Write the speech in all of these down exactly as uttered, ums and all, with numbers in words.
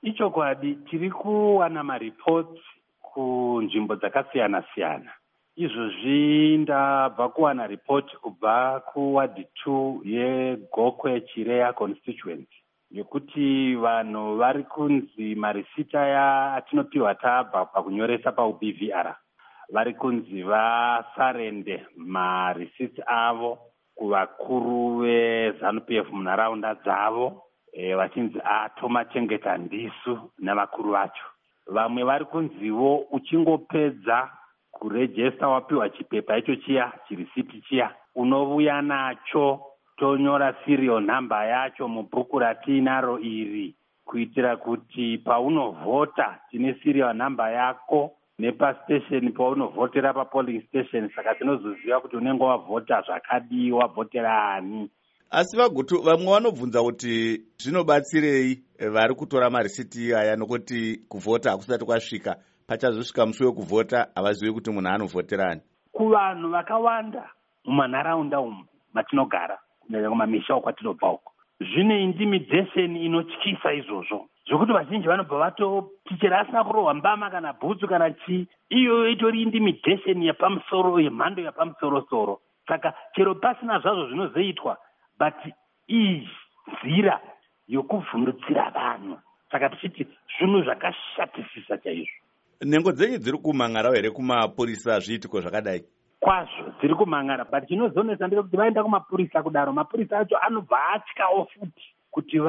Ichokwadi tiri kuwana maripoti kunzvimbo dzakasiyana siyana. Izvozvi ndabva kuwana ripoti kubva kuwadi two yeGokwe Chireya constituency yekuti vanhu vari kunzi marisita yatinopiwa tabva pakunyoresa pau B V R vari kunzi vasarende marisiti avo kuvakuru veZANU P F munharaunda dzavo, e, vachinzi atoma chengeta ndisu navakuru vacho. Vamwe vari kunzivo uchingopedza kurejesta wapiwa chipepa icho chiya chirisiti chiya unovuya nacho tonyora serial number yacho mubhuku ratinaro iri kuitira kuti paunovhota tine serial number yako nepastation paunovhotera papolling station, saka tinozoziva kuti unenge wavhota zvakadii, wavhotera ani. Asi vagutu vamwe vanobvunza kuti zvinobatsirei vari kutora marisiti aya nokuti kuvhota hakusati kwasvika, pachazosvika musi wekuvhota havazivi kuti munhu anovhoterani. Kuvanhu vakawanda mumanharaunda umu matinogara kunyanya kumamisha kwatinobva uko, zvine intimidation inotyisa izvozvo zvokuti vazhinji vanobva vatoti chero asina kurohwa mbama kana bhutsu kana chii, iyoyo itori intimidation yepamusoro, yemhando yepamusoro-soro. Saka chero pasina zvazvo zvinozoitwa, but iyi nzira yokuvhundutsira vanhu. Saka tichiti zvinhu zvakashatisisa chaizvo. Nhengo dzenyu dziri kumhan'ara here kumapurisa zviitiko zvakadai? Kwazvo dziri kumhan'ara, but chinozonesa ndechekuti vaenda kumapurisa kudaro, mapurisa acho anobva atyawo futi kuti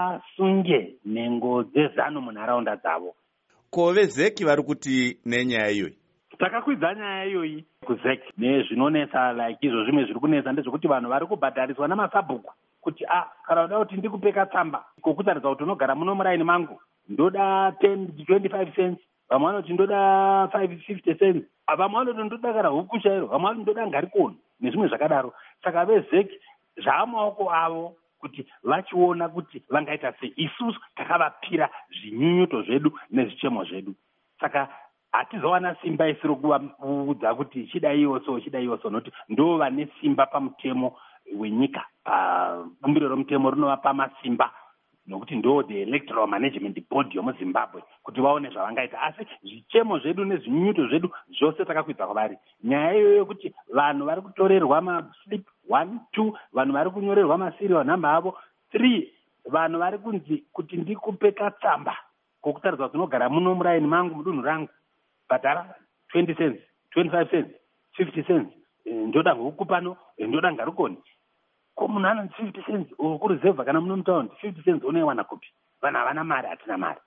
vasunge nhengo dzezano munharaunda dzavo. Ko vezeki vari kuti nenyaya iyoyi? Takakwidza nyaya iyoyi kuzeki. Nezvinonesa like izvo zvimwe zviri kunesa ndezvekuti vanhu vari kubhadhariswa namasabhuku kuti ah, kana uda kuti ndikupeka tsamba kokutaridza kuti unogara muno muraini mangu ndoda ten twenty-five cents, vamwe vanoti ndoda five fifty cents, vamwe vanoti ndoda kana huku chairo, vamwe vanoti ndoda ngarikoni nezvimwe zvakadaro. Saka vezeki zvaamaoko avo kuti vachiona kuti vangaita sei. Isusu takavapira zvinyunyuto zvedu nezvichemo zvedu, saka hatizowana simba isiro kuvaudza kuti chidaiwo so chidaiwo so, nokuti ndo vane simba pamutemo wenyika. Bumbiro romutemo rinovapa masimba nokuti ndo the electoral management board yomuZimbabwe kuti vaone zvavangaita. Asi zvichemo zvedu nezvinyunyuto zvedu zvose takakwidza kwavari. Nyaya iyoyo yokuti vanhu vari kutorerwa maslip one two, vanhu vari kunyorerwa maserial number avo three, vanhu vari kunzi kuti ndikupeka tsamba kokutaridza kuti unogara muno muraini mangu mudunhu rangu, bhadhara twenty cents, twenty-five cents, fifty cents, ndoda huku pano, ndoda ngarikoni. Ko munhu anonzi fifty cents uri kureserva kana muno mutaundi, fifty cents unoiwana kupi? Vanhu havana mari, hatina mari.